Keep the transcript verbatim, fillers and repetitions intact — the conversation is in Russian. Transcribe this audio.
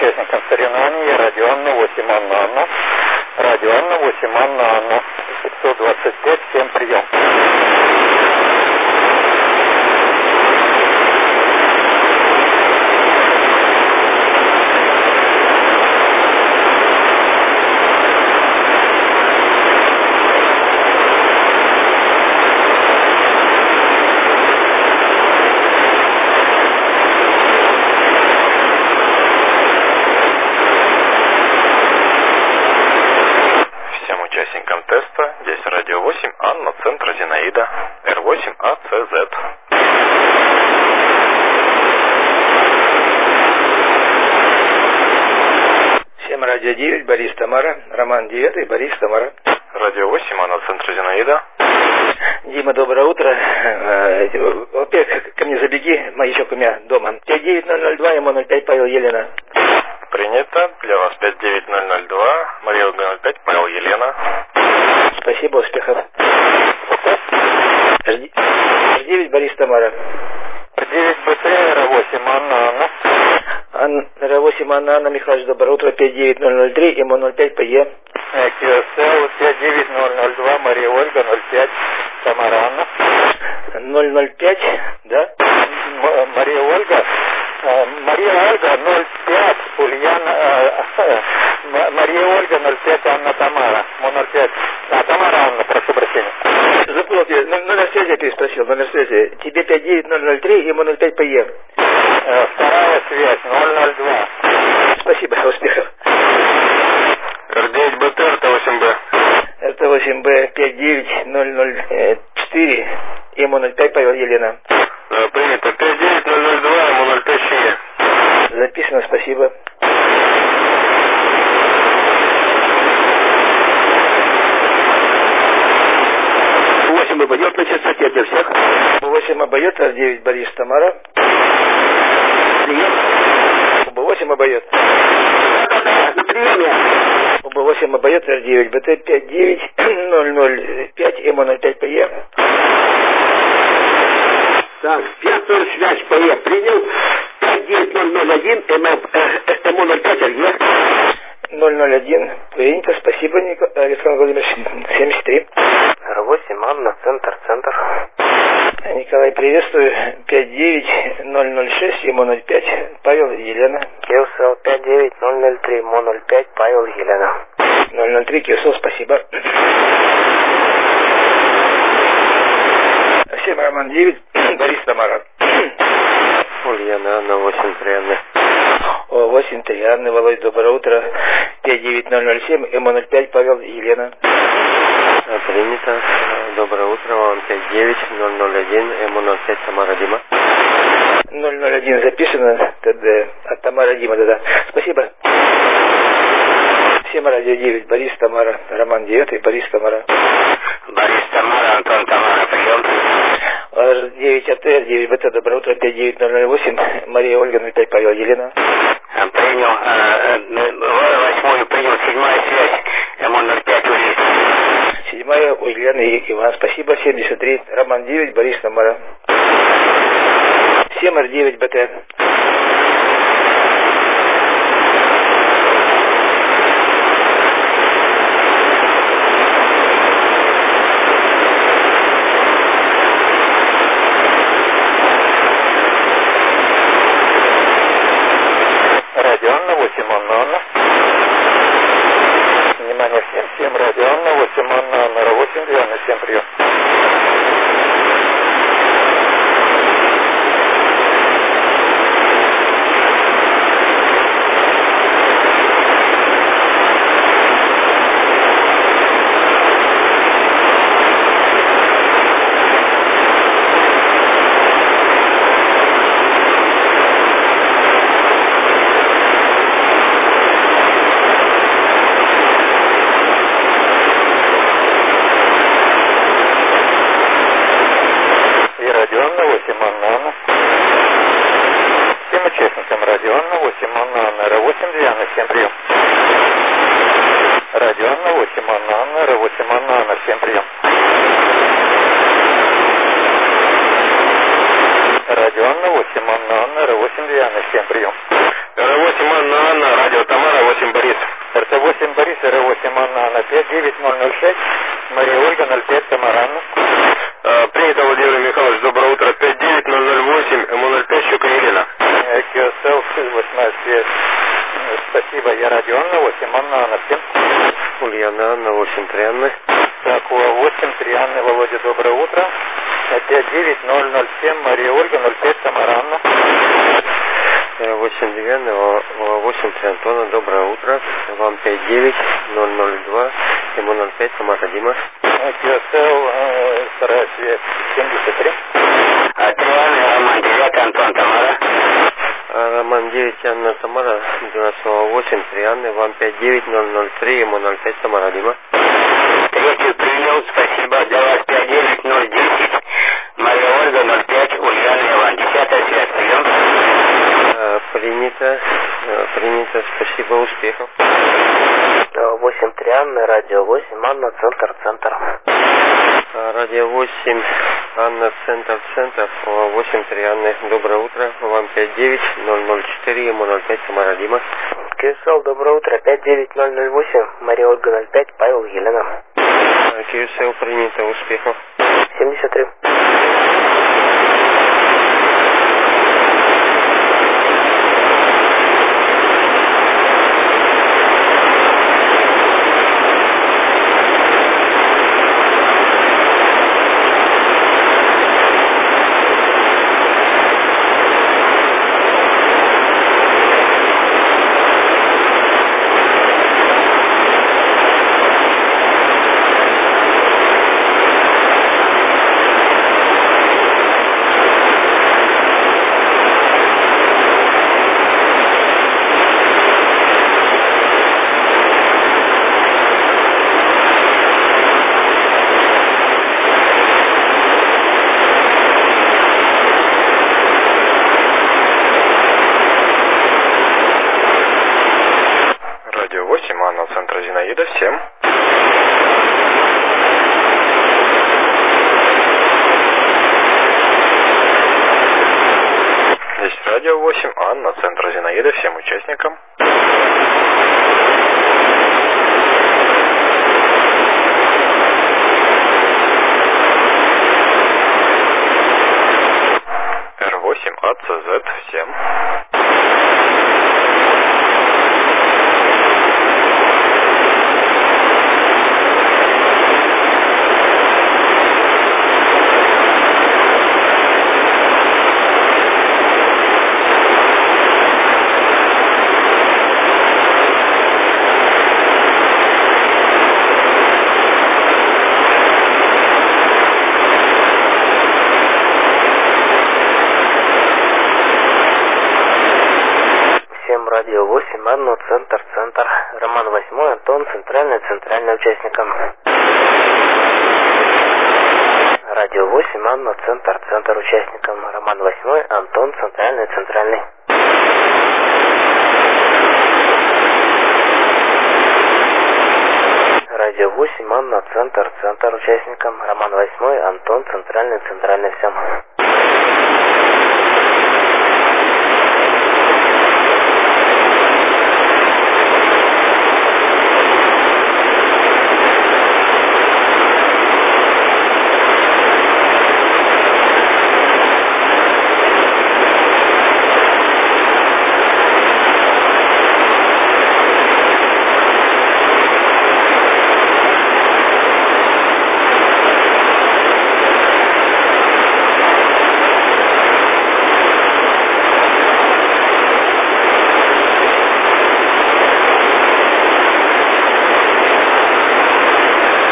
участникам соревнований радио Анна восемь Анна Анна. Радио Анна восемь Анна Анна. пятьсот двадцать пять, всем прием. Теста. Здесь радио восемь Анна, центр Зинаида. Р восемь А Ц З. Всем радио девять, Борис Тамара. Роман девятый, Борис Тамара. Радио восемь Анна, центр Зинаида. Дима, доброе утро. Во-первых, ко мне забеги, маячок у меня дома. пять девять ноль ноль два, ему ноль пять, Павел Елена. Принято. Для вас пять девять ноль ноль два, Мария ноль пять, Павел Елена. Спасибо, успехов. Р девять, Борис Тамара. Р девять Б Т, Р восемь Анна Анна. Ан... Р восемь Анна Анна Михайлович, доброе утро. пять девять ноль ноль три, ему ноль пять, П Е. Q S L пять девять ноль ноль два, Мария Ольга ноль пять, Тамара Анна. ноль ноль пять, да? М- Мария Ольга. Мария Ольга ноль пять, Ульяна, э, Мария Ольга ноль пять, Анна Тамара. ноль пять. А, Тамара Анна, прошу прощения. Забыл, номер связи я переспросил, номер связи. Тебе пять девять ноль ноль три, ему ноль пять, П Е. Э, вторая связь, ноль ноль два. Спасибо, успехов. Р девять Б Т, Р Т восемь Б. Р Т восемь Б пять девять ноль ноль четыре, ему ноль пять, Павел Елена. Принято. пять девять ноль ноль два, ему ноль пять, Щея. Записано, спасибо. восемь обойдет на частоте для всех. восемь обойдет, Р девять Борис Тамара. Прием. Б восемь обойдет. Да-да-да, на приеме. Б восемь обойдет, Р девять Б Т пять девять ноль ноль пять, ему ноль пять, П Е. Так, пятую связь, П Е принял. пять девять ноль ноль один, ему ноль пять, Р Е. ноль ноль один, принято, спасибо, Ник... Александр Владимирович, семьдесят три. Р восемь Анна, центр, центр. Николай, приветствую. пять девять ноль ноль шесть, ему ноль пять, Павел Елена. Киосел пять девять ноль ноль три, ему ноль пять, Павел Елена. ноль ноль три, Киосел, спасибо. Всем Роман девять, Борис Тамара. Ульяна Анна, восемь три Анны. О, восемь три Анны, Володь, доброе утро. пять девять ноль ноль семь, ему ноль пять, Павел Елена. Принято. Доброе утро, вам пять девять ноль ноль один, ему ноль пять, Тамара Дима. ноль ноль один записано, ТД, от Тамара Дима, да-да. Спасибо. Всем радио девять, Борис Тамара, Роман девятый, Борис Тамара. Борис Тамара, Антон Тамара, прием. Р девять А Т, Р девять Б Т, доброе утро, пять девять ноль ноль восемь, Мария Ольга ноль пять, Павел Елена. Принял. Восьмую принял, седьмая связь, ему ноль пять, Улис. Седьмая у Елены и Иван, спасибо, семьдесят три, Роман девять, Борис Тамара. семь Р девять Б Т. Радио Анна восемь Анна Анна. Внимание всем, всем радио Анна восемь Анна Анна, Р восемь две Анна, всем прием. восемь Анна Анна. Всем участникам радио Анна восемь Анна Анна, Р восемь две Анна, всем прием. Радио Анна восемь Анна Анна, Р восемь Анна Анна, всем прием. Радио Анна восемь Анна Анна, Р восемь две Анна, всем прием. эр восемь Анна Анна, радио Тамара, восемь Борис. эр тэ восемь Борис, эр восемь Анна Анна, пять девять ноль ноль шесть, Мария Ольга, ноль пять Тамара Анна. А, принято, Владимир Михайлович, доброе утро, пять девять ноль ноль восемь, эм ноль пять, Щука Елена. Киосел, восьмая связь. Спасибо, я радио Анна, восемь Анна Анна, всем. Ульяна Анна, восемь три Анны. Так, восемь три Анны, Володя, доброе утро. пять девять ноль ноль семь, Мария Ольга, ноль пять Тамара Анна. восемь две Анны, восемь три Антона, доброе утро. Вам пять девять ноль ноль два, эм ноль пять, Тамара Дима. Киосел, вторая связь, семьдесят три. три Анны, Роман девять, Антон, Тамара. Роман девять, Анна Тамара, девяносто восемь, три Анны, вам пять девять ноль ноль три, эм ноль пять, Тамара Дима. Третью принял, спасибо, для вас пять девять ноль десять, Мария Ольга, ноль пять, Ульяна Иван, десятая связь, прием. А, принято, а, принято, спасибо, успехов. восемь три Анны, радио восемь Анна, центр, центр. А, радио восемь, Анна, центр, центр, восемь три Анны, доброе утро, вам пять девять ноль ноль четыре, эм ноль пять, Тамара Дима. КСЛ, доброе утро, пять девять ноль ноль восемь, Мария Ольга, ноль пять, Павел, Елена. КСЛ, принято, успехов. семьдесят три. Центра Зинаида, всем. Здесь радио восемь, Анна, Центра Зинаида, всем участникам. эр восемь, а цэ зет, всем. Радио восемь, Анна, центр, центр. Роман восьмой, Антон, центральный, центральный участникам. Радио восемь, Анна, центр, центр участникам. Роман восьмой, Антон, центральный, центральный. Радио восемь, Анна, центр, центр участникам. Роман восьмой, Антон, центральный, центральный, всем.